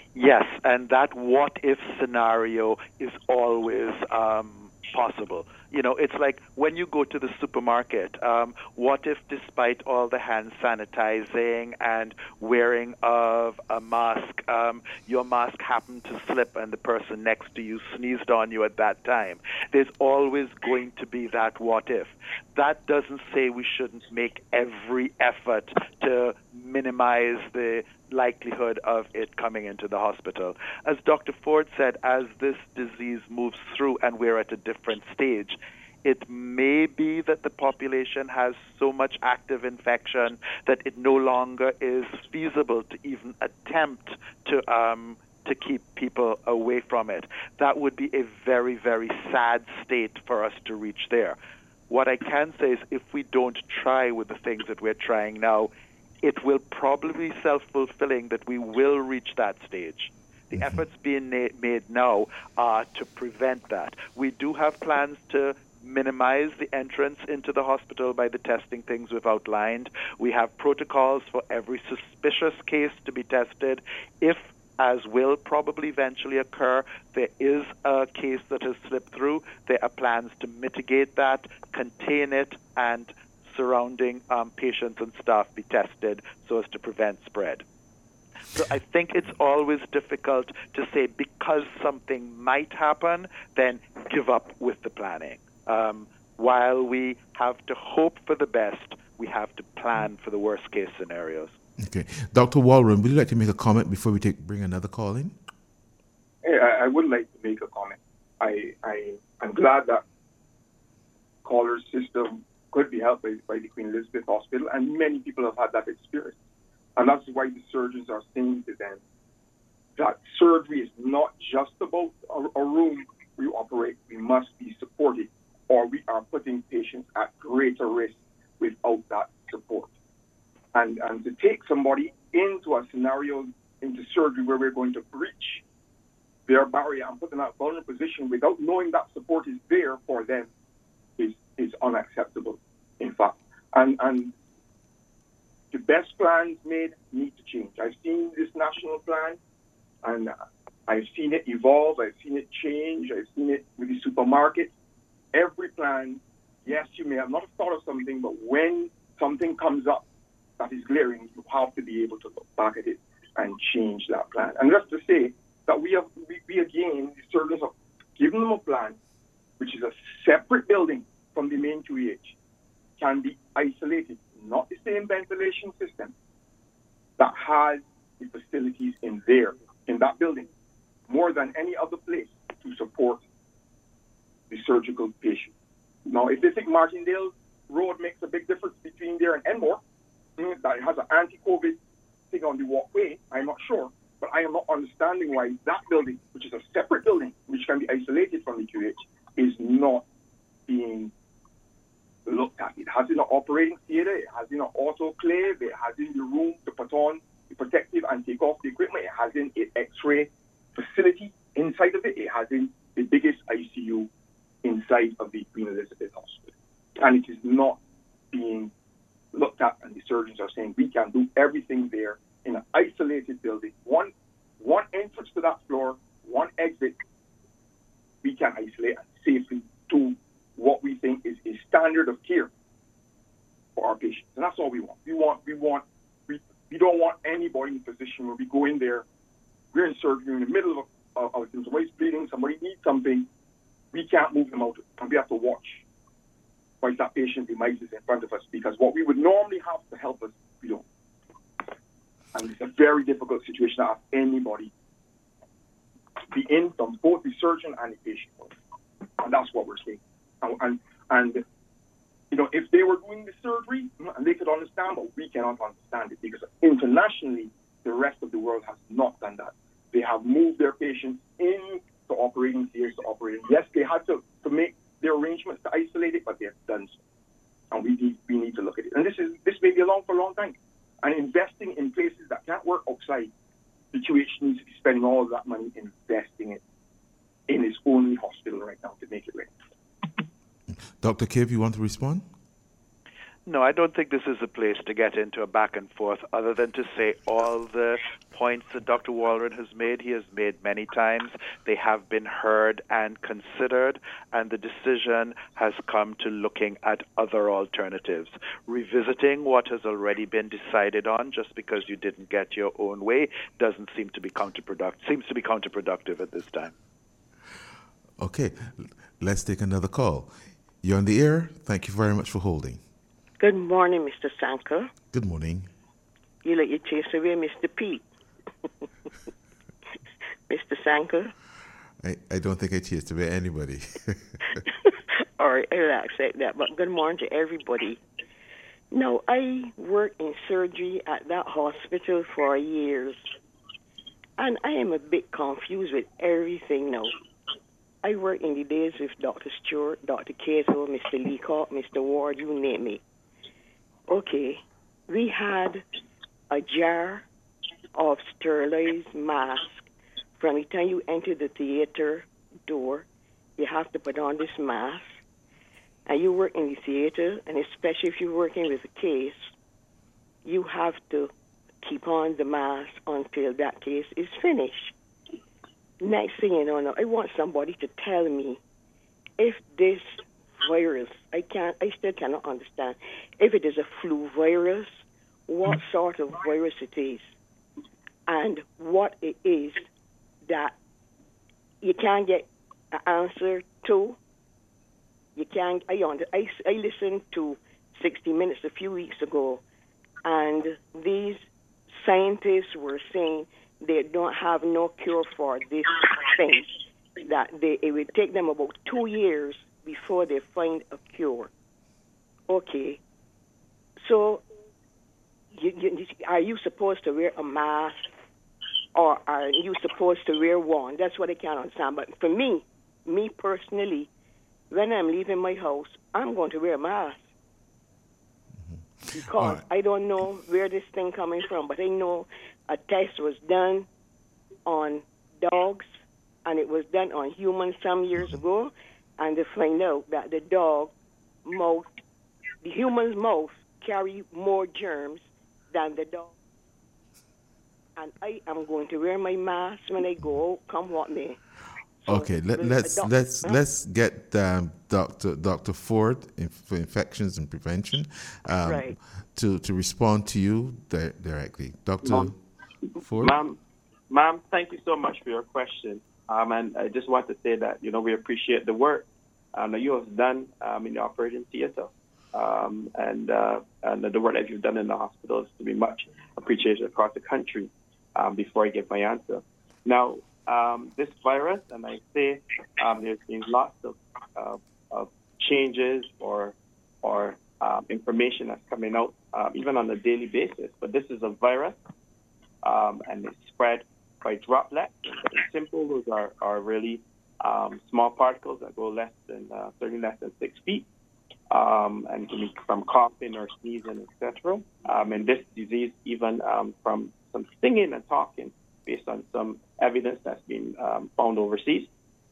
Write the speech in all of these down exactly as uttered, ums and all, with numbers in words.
Yes, and that what-if scenario is always um, possible. You know, it's like when you go to the supermarket, um, what if despite all the hand sanitizing and wearing of a mask, um, your mask happened to slip and the person next to you sneezed on you at that time? There's always going to be that what if. That doesn't say we shouldn't make every effort to minimize the likelihood of it coming into the hospital. As Doctor Ford said, as this disease moves through and we're at a different stage, it may be that the population has so much active infection that it no longer is feasible to even attempt to um, to keep people away from it. That would be a very, very sad state for us to reach there. What I can say is if we don't try with the things that we're trying now, it will probably be self-fulfilling that we will reach that stage. The mm-hmm. efforts being na- made now are to prevent that. We do have plans to minimize the entrance into the hospital by the testing things we've outlined. We have protocols for every suspicious case to be tested. If, as will probably eventually occur, there is a case that has slipped through, there are plans to mitigate that, contain it, and surrounding um, patients and staff be tested so as to prevent spread. So I think it's always difficult to say because something might happen, then give up with the planning. Um, while we have to hope for the best, we have to plan for the worst case scenarios. Okay. Doctor Walron, would you like to make a comment before we take bring another call in? Hey, I, I would like to make a comment. I, I, I'm glad that caller's system could be helped by, by the Queen Elizabeth Hospital, and many people have had that experience. And that's why the surgeons are saying to them that surgery is not just about a, a room where you operate. We must be supported, or we are putting patients at greater risk without that support. And, and to take somebody into a scenario, into surgery where we're going to breach their barrier and put them in a vulnerable position without knowing that support is there for them is, is unacceptable, in fact. And, and the best plans made need to change. I've seen this national plan, and I've seen it evolve. I've seen it change. I've seen it with the supermarket. Every plan, yes, you may have not thought of something, but when something comes up that is glaring, you have to be able to look back at it and change that plan. And just to say that we have, we, we again, the surgeons have given them a plan, which is a separate building from the main Q E H, can be isolated, not the same ventilation system, that has the facilities in there, in that building, more than any other place to support the surgical patient. Now, if they think Martindale Road makes a big difference between there and Enmore, that it has an anti-COVID thing on the walkway, I'm not sure, but I am not understanding why that building, which is a separate building, which can be isolated from the Q H, is not being looked at. It has in an operating theater, it has in an autoclave, it has in the room to put on the protective and take off the equipment, it has in an X-ray facility inside of it, it has in the biggest I C U inside of the Queen Elizabeth Hospital. And it is not being looked at, and the surgeons are saying we can do everything there in an isolated building. One one entrance to that floor, one exit, we can isolate and safely do what we think is a standard of care for our patients. And that's all we want. We want, we want, we, we don't want anybody in a position where we go in there, we're in surgery in the middle of, of, of somebody's bleeding, somebody needs something, we can't move them out, and we have to watch while that patient demises in front of us, because what we would normally have to help us, we don't. And it's a very difficult situation to have anybody be in from both the surgeon and the patient. And that's what we're saying. And, and, and you know, if they were doing the surgery, and they could understand, but we cannot understand it, because internationally, the rest of the world has not done that. They have moved their patients into operating theaters to operating. Yes, they had to, to make their arrangements to isolate it, but they have done so. And we need, we need to look at it. And this is this may be along for a long time. And investing in places that can't work outside, the Q H needs to be spending all of that money investing it in its only hospital right now to make it right. Doctor Kibb, you want to respond? No, I don't think this is a place to get into a back and forth other than to say all the points that Doctor Walron has made, he has made many times. They have been heard and considered, and the decision has come to looking at other alternatives. Revisiting what has already been decided on just because you didn't get your own way doesn't seem to be counterproductive, seems to be counterproductive at this time. Okay, let's take another call. You're on the air. Thank you very much for holding. Good morning, Mister Sanker. Good morning. You let you chase away Mister Pete. Mister Sanker? I, I don't think I chased away anybody. All right, I'll accept that. But good morning to everybody. No, I worked in surgery at that hospital for years. And I am a bit confused with everything now. I worked in the days with Doctor Stewart, Doctor Cato, Mister Leacock, Mister Ward, you name it. Okay, we had a jar of sterilized mask. From the time you enter the theater door, you have to put on this mask. And you work in the theater, and especially if you're working with a case, you have to keep on the mask until that case is finished. Next thing you know, now, I want somebody to tell me if this virus, I can't, I still cannot understand, if it is a flu virus, what sort of virus it is, and what it is that you can't get an answer to. You can't, I, I, I listened to sixty minutes a few weeks ago, and these scientists were saying they don't have no cure for this thing, that they, it will take them about two years before they find a cure. Okay. So, you, you, are you supposed to wear a mask, or are you supposed to wear one? That's what I can't understand. But for me, me personally, when I'm leaving my house, I'm going to wear a mask. Because right. I don't know where this thing coming from, but I know a test was done on dogs, and it was done on humans some years mm-hmm. ago, and they find out that the dog mouth, the human's mouth, carry more germs than the dog. And I am going to wear my mask when I go out, come what may. So okay, let, let's doc- let's huh? let's get um, Doctor Doctor Ford in, for infections and prevention um, right. to to respond to you di- directly, Doctor Ma'am, Ford. Ma'am, ma'am, thank you so much for your question. Um, and I just want to say that you know we appreciate the work um, that you have done um, in the operating theater, um, and uh, and the work that you've done in the hospitals to be much appreciated across the country. Um, before I give my answer, now. Um, this virus, and I say um, there's been lots of, uh, of changes or or um, information that's coming out um, even on a daily basis. But this is a virus, um, and it's spread by droplets. It's simple; those are are really um, small particles that go less than uh, certainly less than six feet, um, and can be from coughing or sneezing, et cetera. Um, and this disease even um, from some singing and talking, based on some evidence that's been um, found overseas.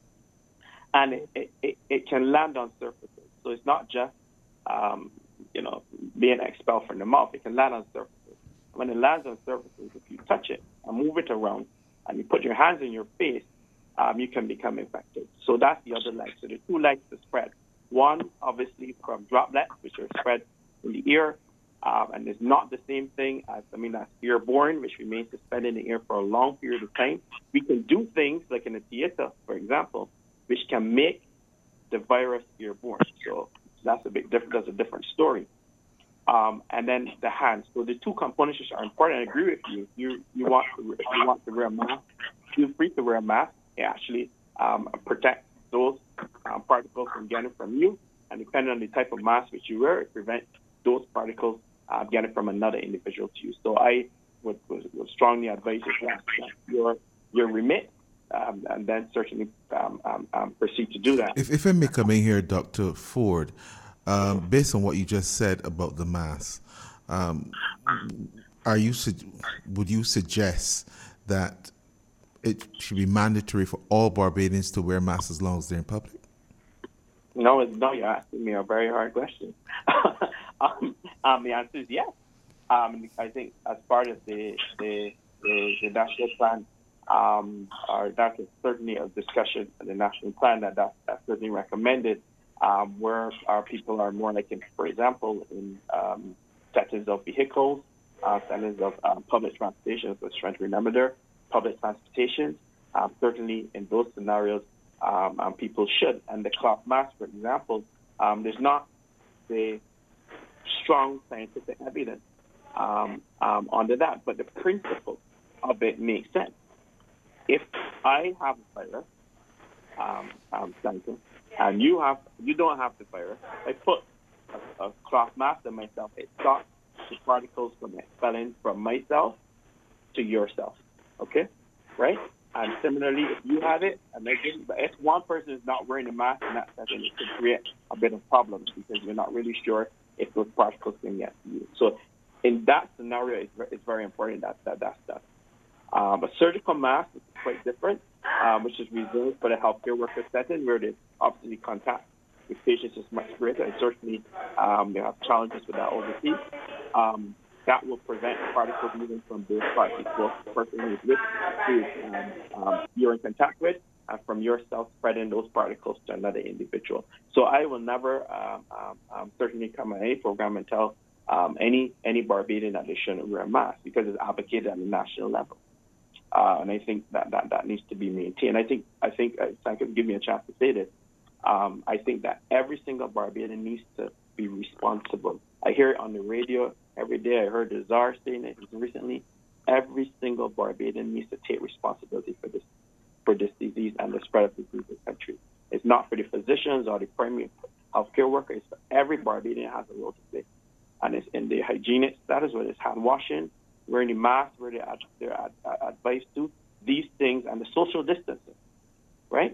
And it, it, it, it can land on surfaces. So it's not just, um, you know, being expelled from the mouth. It can land on surfaces. When it lands on surfaces, if you touch it and move it around and you put your hands in your face, um, you can become infected. So that's the other leg. So the two legs to spread. One, obviously, from droplets, which are spread in the ear, Um, and it's not the same thing as, I mean, that's airborne, which remains suspended in the air for a long period of time. We can do things like in a theater, for example, which can make the virus airborne. So that's a bit different. That's a different story. Um, and then the hands. So the two components are important. I agree with you. You you want to, if you want to wear a mask, feel free to wear a mask. It actually um, protects those um, particles from getting from you. And depending on the type of mask which you wear, it prevents those particles Uh, get it from another individual to you. So I would, would, would strongly advise you to your your remit, um, and then certainly um, um, um, proceed to do that. If, if I may come in here, Doctor Ford, um, based on what you just said about the mask, um, are you would you suggest that it should be mandatory for all Barbadians to wear masks as long as they're in public? No, no, you're asking me a very hard question. um, um, the answer is yes. Um, I think as part of the the, the, the national plan, um, or that is certainly a discussion of the national plan that that, that's certainly recommended, um, where our people are more like, in, for example, in um, settings of vehicles, uh, settings of um, public transportation. So trying to remember there, public transportation. Um, certainly in those scenarios, um, um, people should. And the cloth mask, for example, um, there's not the strong scientific evidence um, um, under that, but the principle of it makes sense. If I have a virus, um, um, and you have, you don't have the virus, I put a, a cloth mask on myself. It stops the particles from expelling from myself to yourself. Okay, right? And similarly, if you have it, and they give, but if one person is not wearing a mask in that setting, it could create a bit of problems because you're not really sure if those particles can get to you. So, in that scenario, it's, it's very important that, that that's done. Um, a surgical mask is quite different, um, which is reserved for the healthcare worker setting, where the obviously contact with patients is much greater, and certainly um, they have challenges with that overseas. Um, that will prevent particles moving from those parts of the person who is with, who um, um, you're in contact with, and from yourself spreading those particles to another individual. So I will never um, um, um, certainly come on any program and tell um, any any Barbadian that they shouldn't wear a mask because it's advocated at the national level. Uh, and I think that, that that needs to be maintained. I think I think uh, if I could give me a chance to say this, um, I think that every single Barbadian needs to be responsible. I hear it on the radio every day. I heard the Czar saying it recently. Every single Barbadian needs to take responsibility for this for this disease and the spread of the disease in the country. It's not for the physicians or the primary healthcare workers. It's for every Barbadian has a role to play. And it's in the hygienic status, whether it's hand washing, wearing the mask, where they're, ad- they're ad- ad- advised to, these things, and the social distancing, right?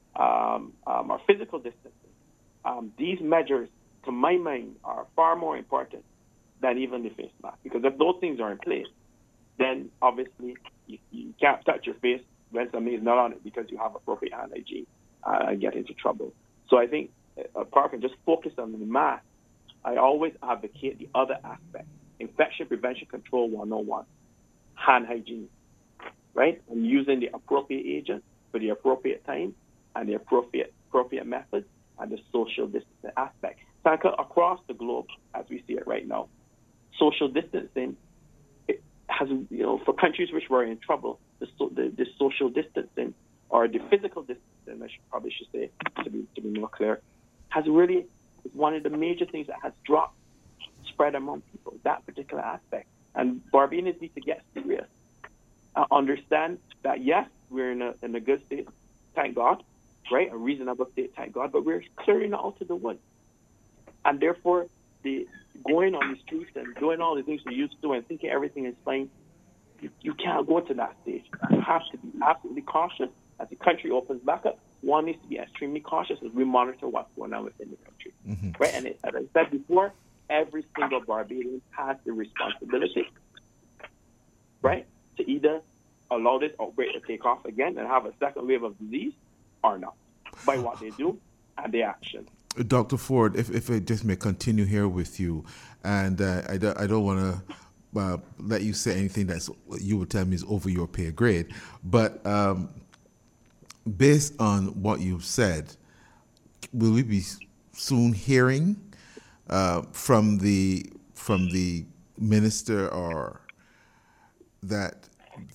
Um, um, or physical distancing. Um, these measures, to my mind, are far more important than even the face mask. Because if those things are in place, then obviously you, you can't touch your face when somebody is not on it because you have appropriate hand hygiene uh, and get into trouble. So I think uh, apart from just focus on the mask, I always advocate the other aspect. Infection prevention control one oh one, hand hygiene, right? And using the appropriate agent for the appropriate time and the appropriate appropriate methods and the social distancing aspect. So across the globe, as we see it right now, social distancing it has, you know, for countries which were in trouble, the, so, the, the social distancing or the physical distancing, I should, probably should say, to be to be more clear, has really is one of the major things that has dropped spread among people, that particular aspect. And Barbadians need to get serious. Uh, understand that, yes, we're in a, in a good state, thank God, right? A reasonable state, thank God, but we're clearly not out of the woods. And therefore, the going on the streets and doing all the things we used to and thinking everything is fine, you, you can't go to that stage. You have to be absolutely cautious. As the country opens back up, one needs to be extremely cautious as we monitor what's going on within the country. Mm-hmm. Right? And it, as I said before, every single Barbadian has the responsibility, right, to either allow this outbreak to take off again and have a second wave of disease or not, by what they do and their action. Doctor Ford, if, if I just may continue here with you, and uh, I, don't, I don't want to uh, let you say anything that you would tell me is over your pay grade, but um, based on what you've said, will we be soon hearing uh, from the from the minister or that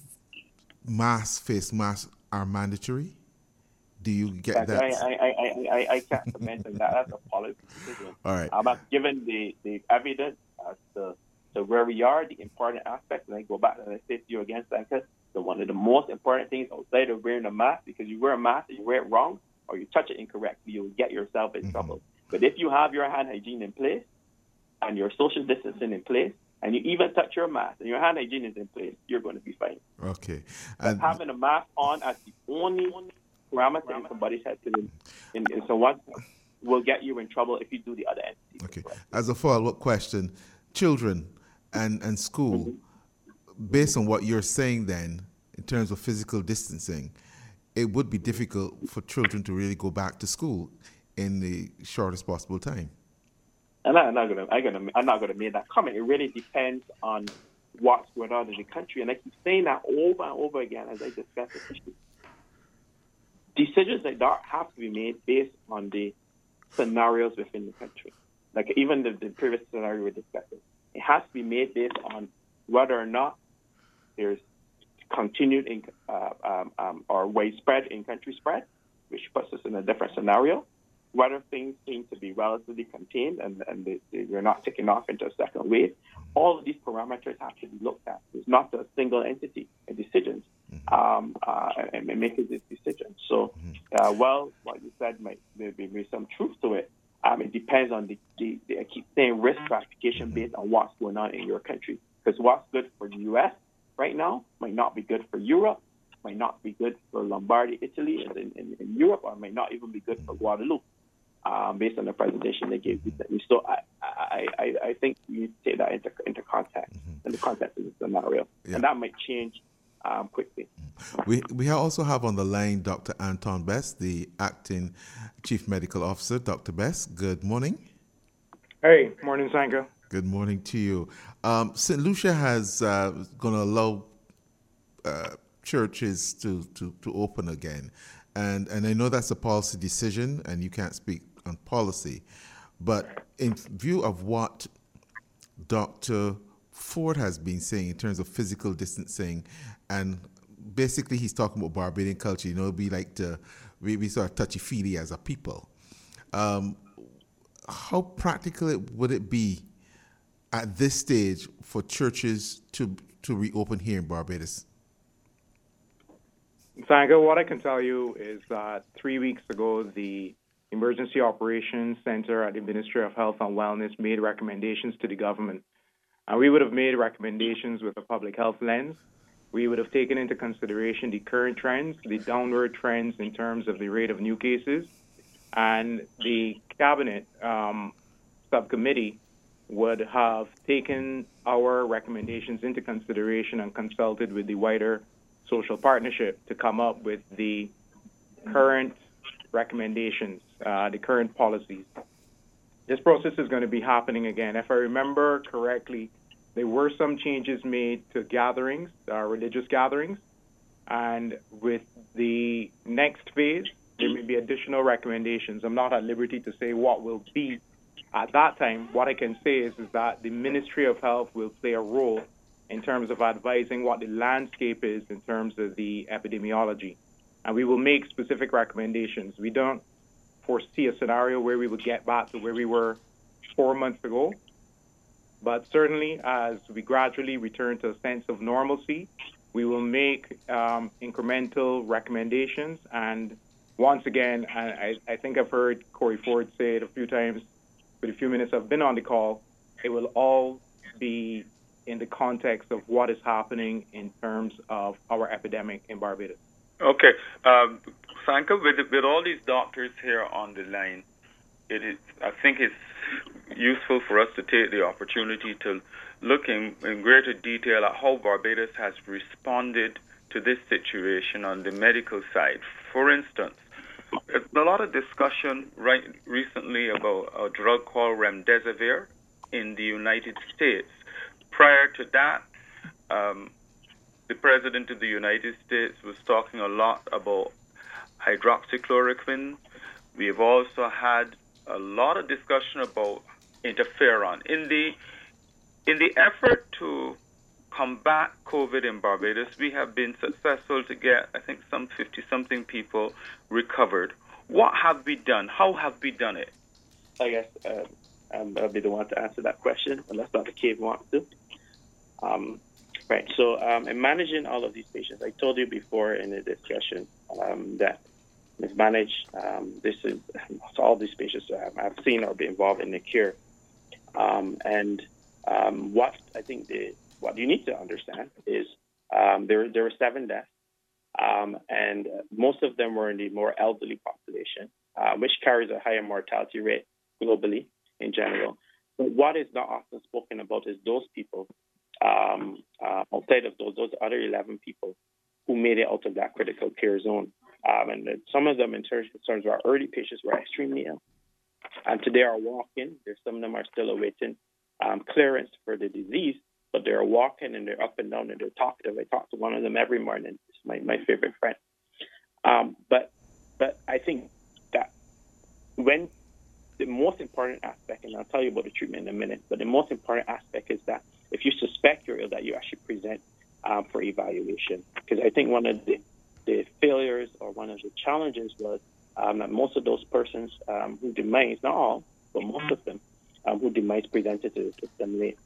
mask, face masks are mandatory? Do you get that? I, I, I, I, I can't comment on that. That's a policy decision. All right. Um, given the, the evidence as to, to where we are, the important aspects, and I go back and I say to you again, Sanka, so one of the most important things outside of wearing a mask, because you wear a mask and you wear it wrong or you touch it incorrectly, you'll get yourself in mm-hmm. trouble. But if you have your hand hygiene in place and your social distancing in place, and you even touch your mask and your hand hygiene is in place, you're going to be fine. Okay. And having a mask on as the only parameter in somebody's head to in, in, in so what will get you in trouble if you do the other entities. Okay. As a follow-up question, children and, and school, mm-hmm. based on what you're saying then, in terms of physical distancing, it would be difficult for children to really go back to school in the shortest possible time. And I'm not gonna, I'm gonna, I'm not gonna make that comment. It really depends on what's going on in the country, and I keep saying that over and over again as I discuss this issue. Decisions like that have to be made based on the scenarios within the country. Like even the, the previous scenario we discussed, it has to be made based on whether or not there's continued in, uh, um, um, or widespread in-country spread, which puts us in a different scenario. Whether things seem to be relatively contained and, and they, they're not taking off into a second wave, all of these parameters have to be looked at. It's not a single entity in decisions um, uh, and, and making this decision. So, uh, well, what you said might there may be some truth to it. Um, it depends on the, the, the I keep saying risk classification based on what's going on in your country. Because what's good for the U S right now might not be good for Europe, might not be good for Lombardy, Italy, in, in, in Europe, or might not even be good for Guadeloupe. Um, based on the presentation they gave you. So I, I, I, I think you need to take that into, into context, mm-hmm. in the context of the scenario. Yeah. And that might change um, quickly. We we also have on the line Doctor Anton Best, the acting Chief Medical Officer. Doctor Best, good morning. Hey, morning, Sanka. Good morning to you. Um, Saint Lucia has uh, going to allow uh, churches to, to, to open again. And and I know that's a policy decision, and you can't speak on policy. But in view of what Doctor Ford has been saying in terms of physical distancing, and basically he's talking about Barbadian culture, you know, we like to, we, we sort of touchy-feely as a people. Um, how practical it, would it be at this stage for churches to to reopen here in Barbados? Sanka, what I can tell you is that three weeks ago, the Emergency Operations Center at the Ministry of Health and Wellness made recommendations to the government. And we would have made recommendations with a public health lens. We would have taken into consideration the current trends, the downward trends in terms of the rate of new cases. And the Cabinet um, subcommittee would have taken our recommendations into consideration and consulted with the wider social partnership to come up with the current recommendations, uh, the current policies. This process is going to be happening again. If I remember correctly, there were some changes made to gatherings, uh, religious gatherings, and with the next phase, there may be additional recommendations. I'm not at liberty to say what will be at that time. What I can say is, is that the Ministry of Health will play a role in terms of advising what the landscape is in terms of the epidemiology. And we will make specific recommendations. We don't foresee a scenario where we would get back to where we were four months ago. But certainly, as we gradually return to a sense of normalcy, we will make um, incremental recommendations. And once again, I, I think I've heard Corey Ford say it a few times, for the few minutes I've been on the call, it will all be in the context of what is happening in terms of our epidemic in Barbados. Okay. Um, Sanka, with, with all these doctors here on the line, it is, I think it's useful for us to take the opportunity to look in, in greater detail at how Barbados has responded to this situation on the medical side. For instance, there's a lot of discussion right recently about a drug called remdesivir in the United States. Prior to that, um, the President of the United States was talking a lot about hydroxychloroquine. We have also had a lot of discussion about interferon. In the in the effort to combat COVID in Barbados, we have been successful to get, I think, some fifty-something people recovered. What have we done? How have we done it? I guess uh, I'll be the one to answer that question, unless Doctor Cave wants to. Um, right, so um, in managing all of these patients, I told you before in the discussion um, that we've managed um, this is so all these patients I've seen or be involved in the care. Um, and um, what I think the what you need to understand is um, there there were seven deaths, um, and most of them were in the more elderly population, uh, which carries a higher mortality rate globally in general. But what is not often spoken about is those people um, uh, outside of those those other eleven people who made it out of that critical care zone. Um, and some of them, in terms, in terms of our early patients, were extremely ill. and today are walking. There's some of them are still awaiting um, clearance for the disease, but they're walking and they're up and down and they're talkative. I talk to one of them every morning. It's my, my favorite friend. Um, but but I think that when the most important aspect, and I'll tell you about the treatment in a minute, but the most important aspect is that if you suspect you're ill, that you actually present um, for evaluation. Because I think one of the, the failures or one of the challenges was um, that most of those persons um, who demise, not all, but most of them um, who demise presented to the system late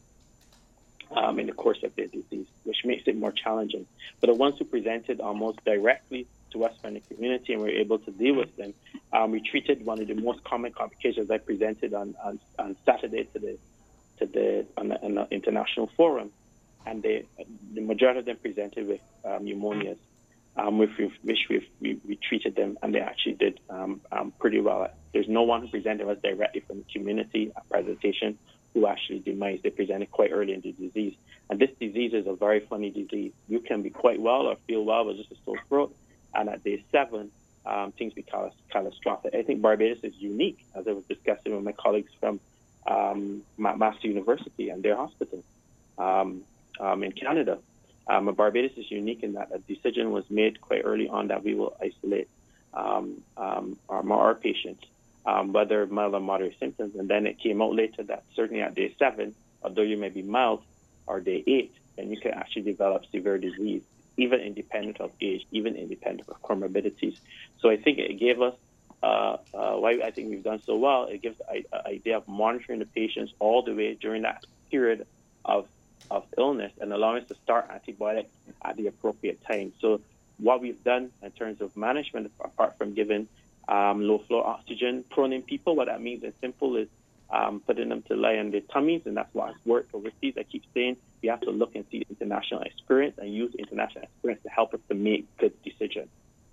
um, in the course of their disease, which makes it more challenging. But the ones who presented almost directly to us from the community and we were able to deal with them, um, we treated one of the most common complications I presented on, on, on Saturday to the to the on the, on the international forum, and they, the majority of them presented with um, pneumonias, um, which, we've, which we've, we, we treated them, and they actually did um, um, pretty well. There's no one who presented us directly from the community at presentation who actually demised. They presented quite early in the disease, and this disease is a very funny disease. You can be quite well or feel well with just a sore throat, and at day seven, um, things become catastrophic. I think Barbados is unique, as I was discussing with my colleagues from um, Master University and their hospital um, um, in Canada. Um, Barbados is unique in that a decision was made quite early on that we will isolate um, um, our, our patients, um, whether mild or moderate symptoms, and then it came out later that certainly at day seven, although you may be mild, or day eight, then you can actually develop severe disease, even independent of age, even independent of comorbidities. So I think it gave us, uh, uh, why I think we've done so well, it gives an idea of monitoring the patients all the way during that period of of illness and allowing us to start antibiotics at the appropriate time. So what we've done in terms of management, apart from giving um, low-flow oxygen proning people, what that means is simple is um, putting them to lie on their tummies, and that's why it's worked overseas. I keep saying we have to look and see international experience and use international experience to help us to make good decisions.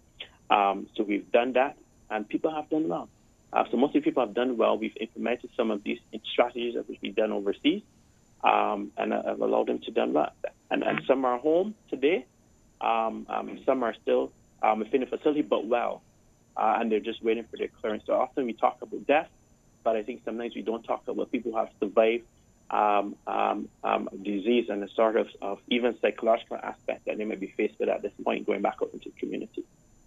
Um, so we've done that, and people have done well. Uh, so most of the people have done well. We've implemented some of these strategies that we've done overseas, um, and uh, have allowed them to do well. And, and some are home today. Um, um, some are still um, within the facility, but well, uh, and they're just waiting for their clearance. So often we talk about death, but I think sometimes we don't talk about people who have survived um, um, um, disease and the sort of, of even psychological aspect that they may be faced with at this point going back out into the community.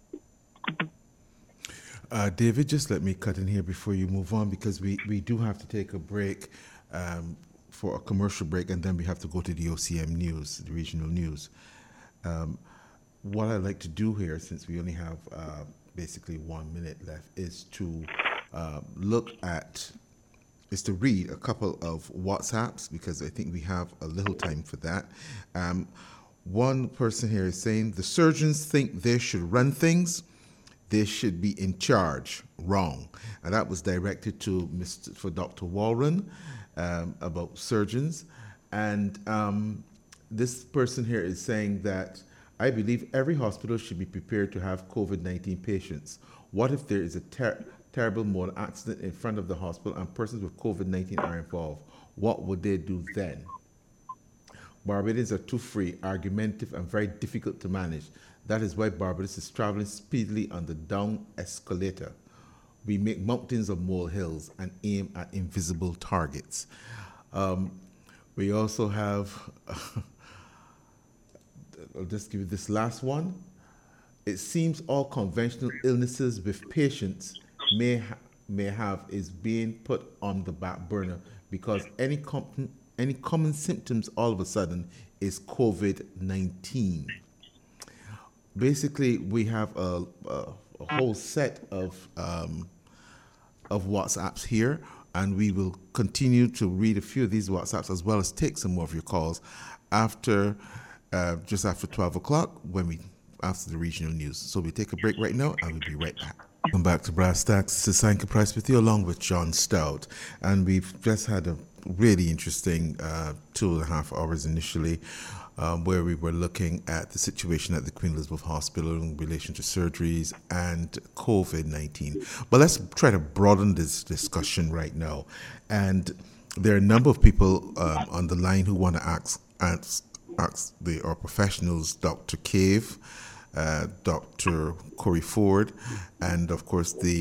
Uh, David, just let me cut in here before you move on, because we, we do have to take a break um, for a commercial break, and then we have to go to the O C M news, the regional news. Um, what I'd like to do here, since we only have uh, basically one minute left, is to uh, look at, is to read a couple of WhatsApps, because I think we have a little time for that. Um, one person here is saying, the surgeons think they should run things. They should be in charge. Wrong. And that was directed to Mister for Doctor Walron um, about surgeons. And um, this person here is saying that I believe every hospital should be prepared to have COVID nineteen patients. What if there is a ter- terrible motor accident in front of the hospital and persons with COVID nineteen are involved? What would they do then? Barbadians are too free, argumentative, and very difficult to manage. That is why Barbados is traveling speedily on the down escalator. We make mountains of molehills and aim at invisible targets. Um, we also have, I'll just give you this last one. It seems all conventional illnesses with patients may ha- may have is being put on the back burner because any com- any common symptoms all of a sudden is COVID nineteen. Basically, we have a, a, a whole set of um, of WhatsApps here, and we will continue to read a few of these WhatsApps as well as take some more of your calls after uh, just after twelve o'clock when we after the regional news. So we take a break right now, and we'll be right back. Welcome back to Brass Tacks. This is Sanka Price with you, along with John Stout, and we've just had a really interesting uh, two and a half hours initially. Um, where we were looking at the situation at the Queen Elizabeth Hospital in relation to surgeries and COVID nineteen. But let's try to broaden this discussion right now. And there are a number of people um, on the line who want to ask, ask, ask the, our professionals, Doctor Cave, uh, Doctor Corey Ford, and of course the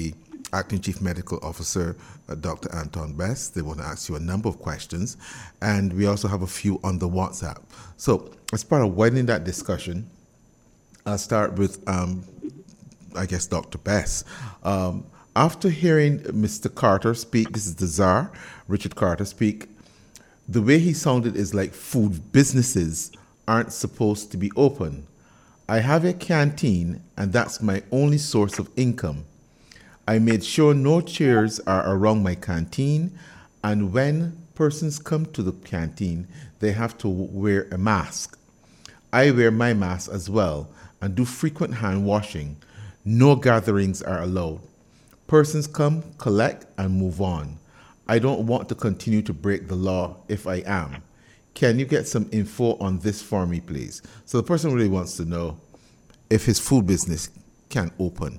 Acting Chief Medical Officer, uh, Doctor Anton Best. They want to ask you a number of questions, and we also have a few on the WhatsApp. So, as part of widening that discussion, I'll start with, um, I guess, Doctor Best. Um, after hearing Mister Carter speak, this is the Czar, Richard Carter, speak, the way he sounded is like food businesses aren't supposed to be open. I have a canteen, and that's my only source of income. I made sure no chairs are around my canteen, and when persons come to the canteen, they have to wear a mask. I wear my mask as well and do frequent hand washing. No gatherings are allowed. Persons come, collect, and move on. I don't want to continue to break the law if I am. Can you get some info on this for me, please? So the person really wants to know if his food business can open.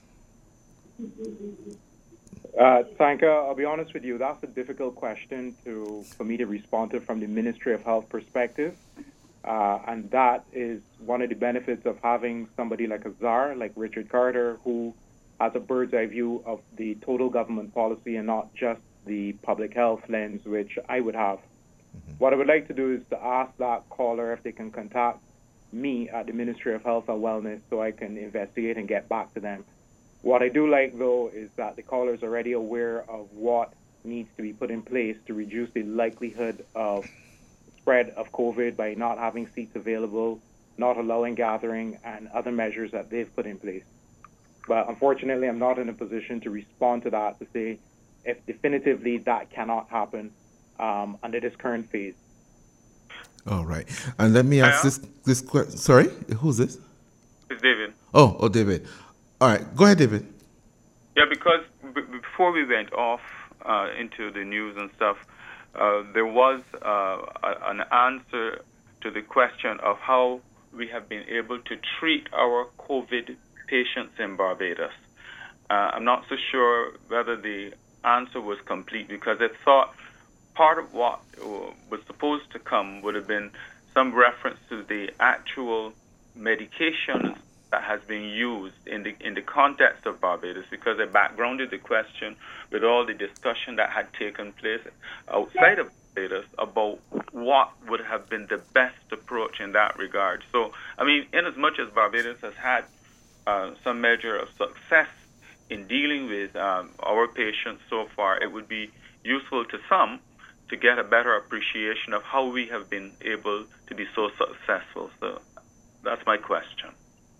Uh, Sanka, I'll be honest with you, that's a difficult question to for me to respond to from the Ministry of Health perspective. Uh, and that is one of the benefits of having somebody like a czar, like Richard Carter, who has a bird's eye view of the total government policy and not just the public health lens, which I would have. Mm-hmm. What I would like to do is to ask that caller if they can contact me at the Ministry of Health and Wellness so I can investigate and get back to them. What I do like, though, is that the caller is already aware of what needs to be put in place to reduce the likelihood of spread of COVID by not having seats available, not allowing gathering, and other measures that they've put in place. But unfortunately, I'm not in a position to respond to that to say if definitively that cannot happen um, under this current phase. All right. And let me ask this this question. Sorry, who's this? It's David. Oh, oh, David. All right, go ahead, David. Yeah, because b- before we went off uh, into the news and stuff, uh, there was uh, a, an answer to the question of how we have been able to treat our COVID patients in Barbados. Uh, I'm not so sure whether the answer was complete because I thought part of what was supposed to come would have been some reference to the actual medication that has been used in the in the context of Barbados, because I backgrounded the question with all the discussion that had taken place outside of Barbados about what would have been the best approach in that regard. So, I mean, in as much as Barbados has had uh, some measure of success in dealing with um, our patients so far, it would be useful to some to get a better appreciation of how we have been able to be so successful. So that's my question.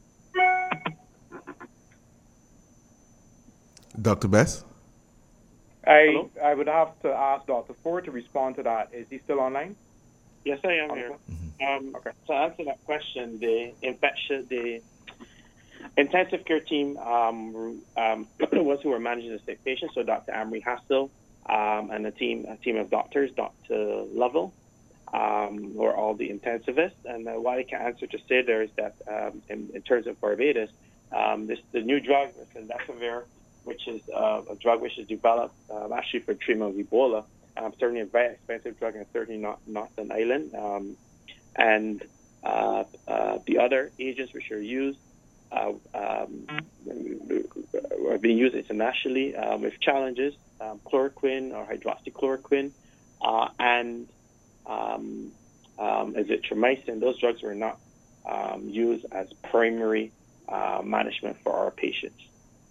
Doctor Best? I Hello? I would have to ask Doctor Ford to respond to that. Is he still online? Yes, I am here. Um, okay. To answer that question, the infection, the intensive care team um, um, was who were managing the sick patients, so Doctor Amory Hassel um, and a team a team of doctors, Doctor Lovell, um, who are all the intensivists. And uh, what I can answer to say there is that um, in, in terms of Barbados, um, this the new drug, remdesivir, which is uh, a drug which is developed um, actually for treatment of Ebola. Um, certainly a very expensive drug, and certainly not, not an island. Um, and uh, uh, the other agents which are used uh, um, are being used internationally um, with challenges, um, chloroquine or hydroxychloroquine, uh, and um, um, azithromycin. Those drugs were not um, used as primary uh, management for our patients.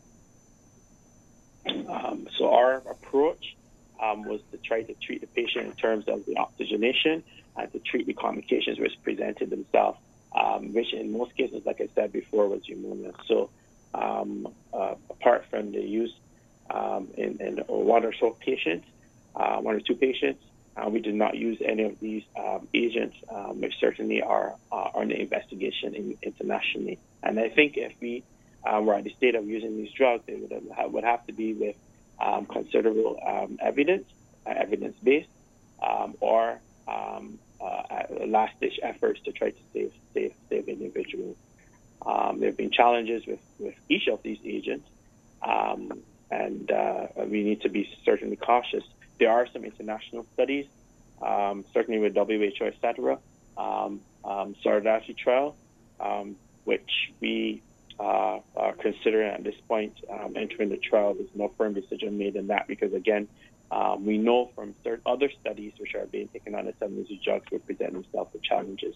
Um, so our approach um, was to try to treat the patient in terms of the oxygenation and to treat the complications which presented themselves, um, which in most cases, like I said before, was pneumonia. So um, uh, apart from the use um, in, in one or so patients, uh, one or two patients, uh, we did not use any of these um, agents, um, which certainly are uh, under investigation in, internationally. And I think if we Uh, were at the state of using these drugs, they would have, would have to be with um, considerable um, evidence, uh, evidence-based, um, or um, uh, last-ditch efforts to try to save save, save individuals. Um, there have been challenges with, with each of these agents, um, and uh, we need to be certainly cautious. There are some international studies, um, certainly with W H O, et cetera, um, um, Solidarity Trial, um, which we Uh, are consider considering at this point um, entering the trial. There's no firm decision made in that because, again, um, we know from certain other studies which are being taken on as some of these drugs will present themselves with challenges.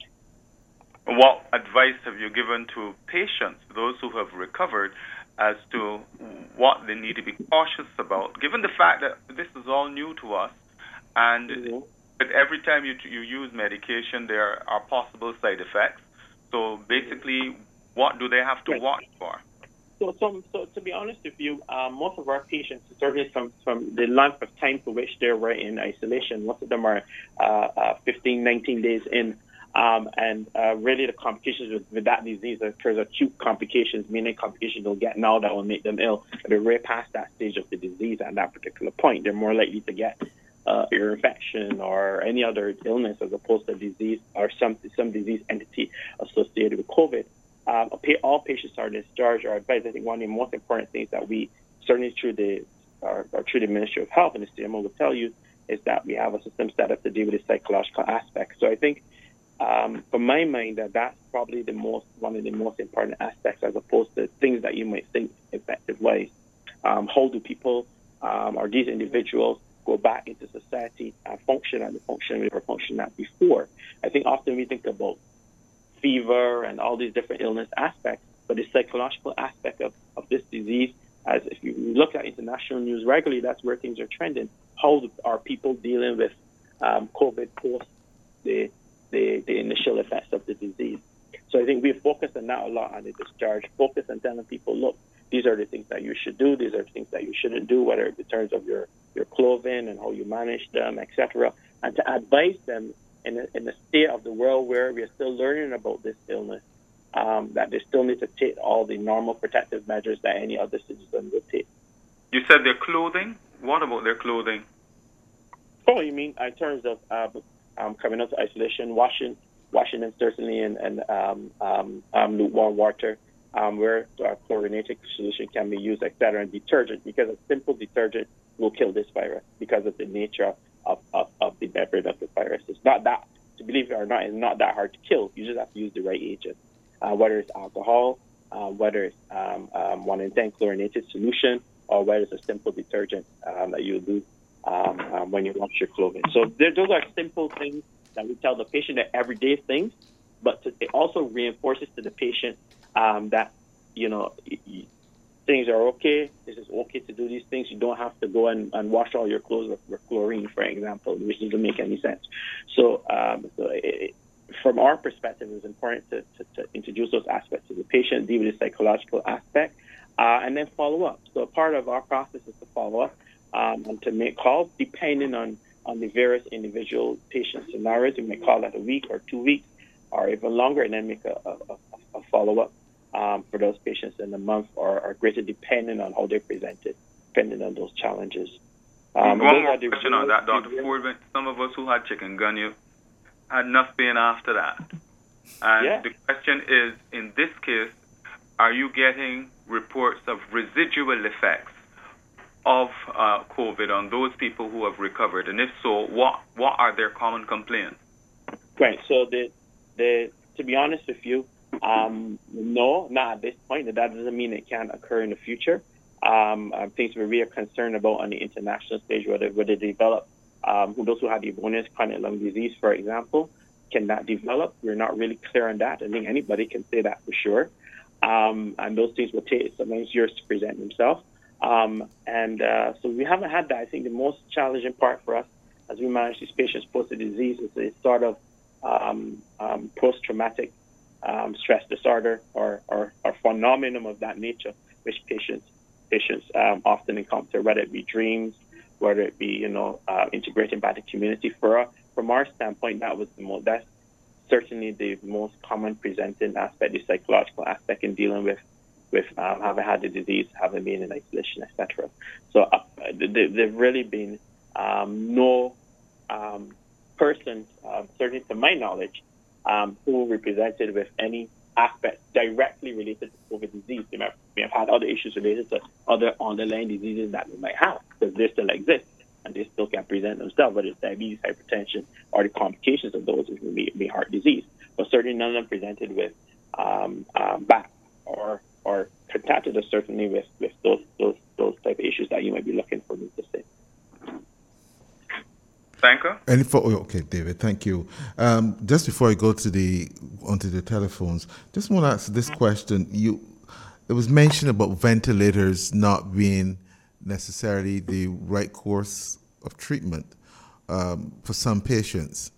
What advice have you given to patients, those who have recovered, as to what they need to be cautious about, given the fact that this is all new to us, and mm-hmm. but every time you you use medication, there are possible side effects. So basically, what do they have to right. watch for? So, so, so to be honest with you, um, most of our patients, certainly from, from the length of time for which they were in isolation, most of them are uh, uh, fifteen, nineteen days in. Um, and uh, really the complications with, with that disease occurs acute complications, meaning complications they'll get now that will make them ill. But they're way past that stage of the disease at that particular point. They're more likely to get uh, ear infection or any other illness as opposed to disease or some some disease entity associated with COVID. Um, all patients are discharged or advised. I think one of the most important things that we, certainly through the, or, or through the Ministry of Health and the C M O will tell you is that we have a system set up to deal with the psychological aspects. So I think Um, from my mind, that that's probably the most one of the most important aspects, as opposed to things that you might think effective ways. Um, how do people um, or these individuals go back into society and function and function we were functioning at before? I think often we think about fever and all these different illness aspects, but the psychological aspect of, of this disease, as if you look at international news regularly, that's where things are trending. How are people dealing with um, COVID post the The, the initial effects of the disease? So I think we focus on that a lot on the discharge, focus on telling people, look, these are the things that you should do, these are the things that you shouldn't do, whether in terms of your, your clothing and how you manage them, et cetera, and to advise them in a, in a state of the world where we are still learning about this illness, um, that they still need to take all the normal protective measures that any other citizen would take. You said their clothing? What about their clothing? Oh, you mean in terms of uh, Um, coming out of isolation, washing, washing them certainly in, in um, um, um, lukewarm water, um, where a chlorinated solution can be used, et cetera, and detergent, because a simple detergent will kill this virus because of the nature of, of, of the beverage of the virus. It's not that, to believe it or not, it's not that hard to kill. You just have to use the right agent, uh, whether it's alcohol, uh, whether it's um, um, one in ten chlorinated solution, or whether it's a simple detergent um, that you do Um, um, when you wash your clothing. So there, those are simple things that we tell the patient, that everyday things, but to, it also reinforces to the patient um, that, you know, y- y- things are okay. This is okay to do these things. You don't have to go and, and wash all your clothes with, with chlorine, for example, which doesn't make any sense. So, um, so it, from our perspective, it's important to, to, to introduce those aspects to the patient, deal with the psychological aspect, uh, and then follow up. So part of our process is to follow up. Um, and to make calls depending on, on the various individual patient scenarios. We may call that a week or two weeks or even longer, and then make a, a, a follow-up um, for those patients in a month or, or greater, depending on how they presented, depending on those challenges. Um, One more question on that, Doctor Ford. Some of us who had chikungunya had enough pain after that. And yeah. the question is, in this case, are you getting reports of residual effects of uh, COVID on those people who have recovered? And if so, what what are their common complaints? Right. So the the to be honest with you, um, no, not at this point. That doesn't mean it can't occur in the future. Um, uh, things we are concerned about on the international stage, whether whether they develop, um, those who have the pneumonia, chronic lung disease, for example, can that develop? We're not really clear on that. I think anybody can say that for sure. Um, and those things will take sometimes years to present themselves. Um, and uh, so we haven't had that. I think the most challenging part for us as we manage these patients post the disease is a sort of um, um, post-traumatic um, stress disorder or, or, or phenomenon of that nature, which patients patients um, often encounter, whether it be dreams, whether it be you know uh, integrating back the community. For uh, from our standpoint, that was the most that's certainly the most common presenting aspect, the psychological aspect in dealing with. with um, having had the disease, having been in isolation, et cetera. So uh, there've really been um, no um, person, uh, certainly to my knowledge, um, who represented with any aspect directly related to COVID disease. They may have, may have had other issues related to other underlying diseases that they might have, because they still exist and they still can present themselves, whether it's diabetes, hypertension, or the complications of those, which may be heart disease. But certainly none of them presented with um, um, back or or contacted consider certainly with, with those those those type of issues that you might be looking for me to say. Thank you. Any for, oh, okay, David, thank you. Um, just before I go to the onto the telephones, just want to ask this question. You, it was mentioned about ventilators not being necessarily the right course of treatment um, for some patients.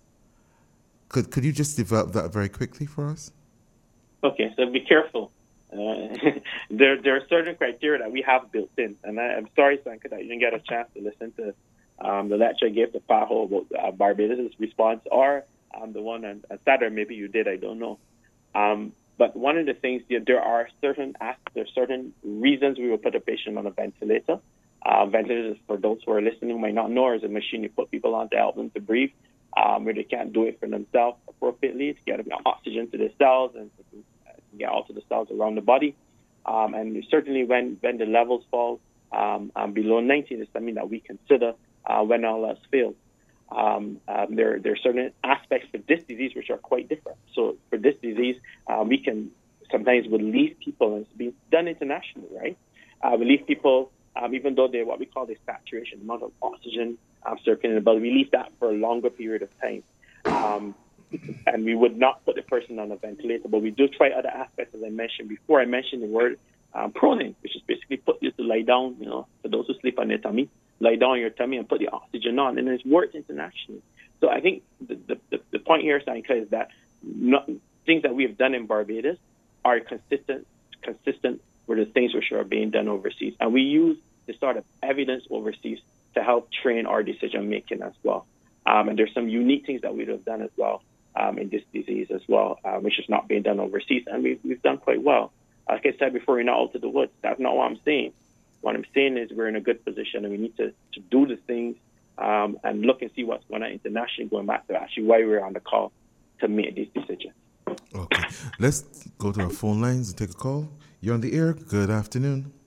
Could could you just develop that very quickly for us? Okay, so be careful. Uh, there there are certain criteria that we have built in, and I, I'm sorry, Sanka, that you didn't get a chance to listen to um, the lecture I gave to Paho about uh, Barbados' response, or um, the one on, on Saturday. Maybe you did, I don't know. Um, but one of the things, yeah, there are certain aspects, there are certain reasons we will put a patient on a ventilator. Uh, ventilators, for those who are listening who might not know, is a machine you put people on to help them to breathe, um, where they can't do it for themselves appropriately to get oxygen to the cells and to get out to the cells around the body. Um, and certainly when, when the levels fall um, um, below ninety, it's something that we consider uh, when all else fails. Um, um, there, there are certain aspects for this disease which are quite different. So for this disease, uh, we can sometimes relieve people, and it's being done internationally, right? Uh, relieve people, um, even though they're what we call the saturation, amount of oxygen um, circulating in the body, we leave that for a longer period of time. Um, and we would not put the person on a ventilator, but we do try other aspects, as I mentioned before. I mentioned the word um, proning, which is basically put you to lie down, you know, for those who sleep on their tummy, lie down on your tummy and put the oxygen on, and it's worked internationally. So I think the, the, the point here, Sanka, is that not, things that we have done in Barbados are consistent consistent with the things which are being done overseas. And we use this sort of evidence overseas to help train our decision-making as well. Um, and there's some unique things that we have done as well um, in this disease as well, uh, which is not being done overseas. And we've, we've done quite well. Like I said before, you're not out of the woods. That's not what I'm saying. What I'm saying is we're in a good position, and we need to, to do the things um, and look and see what's going on internationally, going back to actually why we're on the call to make these decisions. Okay. Let's go to our phone lines and take a call. You're on the air. Good afternoon.